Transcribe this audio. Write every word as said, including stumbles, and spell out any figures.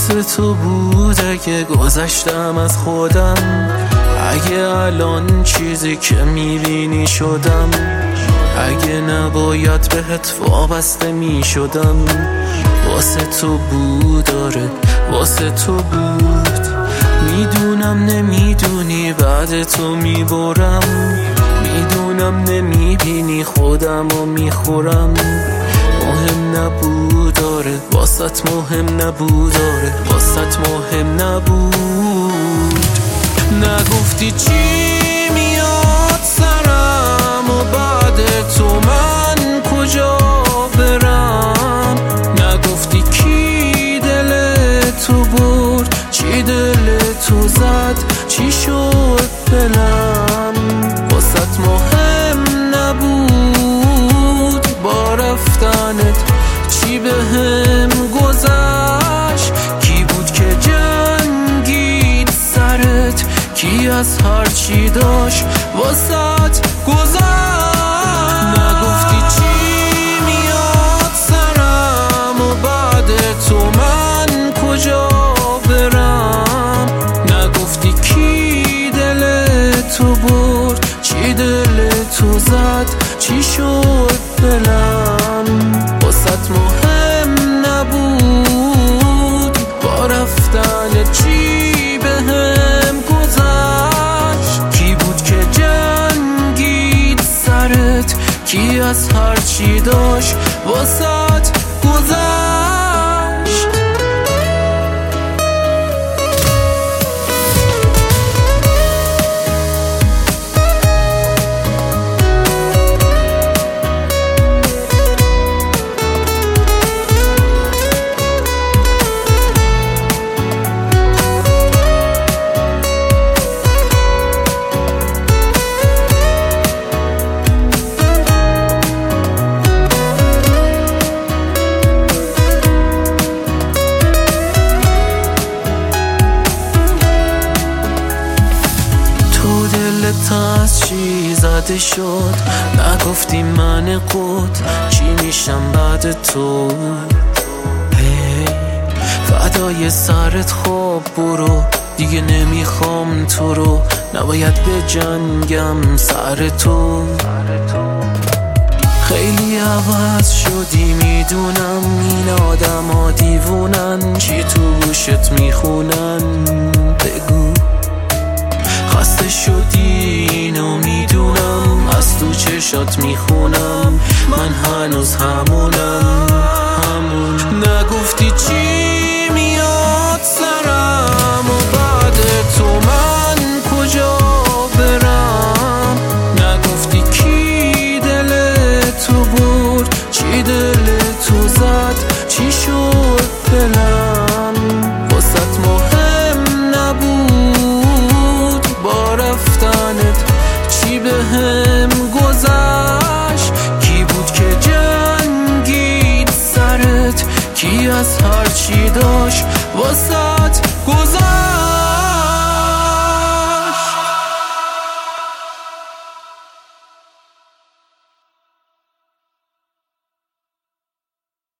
واسه تو بوده که گذشتم از خودم، اگه الان چیزی که میبینی شدم، اگه نباید بهت وابسته میشدم، واسه تو بود داره، واسه تو بود. میدونم نمیدونی بعد تو میبرم، میدونم نمیبینی خودم و میخورم. مهم نبود داره، واسط مهم نبود داره، واسط مهم نبود. نگفتی چی میاد سرم و بعد تو من کجا برم، نگفتی کی دل تو برد، چی دل تو زد، چی شد دلم. واسط مهم نبود با رفتنت چی به هم گذشت، کی بود که جنگید سرت، کی از هر چی داشت واسط گذشت. نگفتی چی میاد سرم و بعد تو من کجا برم، نگفتی کی دل تو برد، چی دل تو زد، چی شد دلم. واسط مهم نبود با رفتن چی به هم گذشت، کی بود که جنگید سرت، کی از هر چی داشت واسط گذشت. از چی زده شد، نگفتی من قد چی میشم بعد تو. هی فدای سرت خواب برو، دیگه نمیخوام تو رو، نباید به جنگم سر تو. خیلی عوض شدی میدونم، این آدم ها دیوونن، چی تو گوشت میخونن بگو. خسته شدی اینو میدونم، از تو چشات میخونم، من هنوز همونم همون. نگفتی چی میاد سرم و بعد تو من کجا برم، نگفتی کی دل تو برد، چی دل تو زد، چی شد دلم. واسط مهم نبود با رفتنت چی به هم گذشت، کی بود که جنگید سرت، کی از هر چی داشت واسه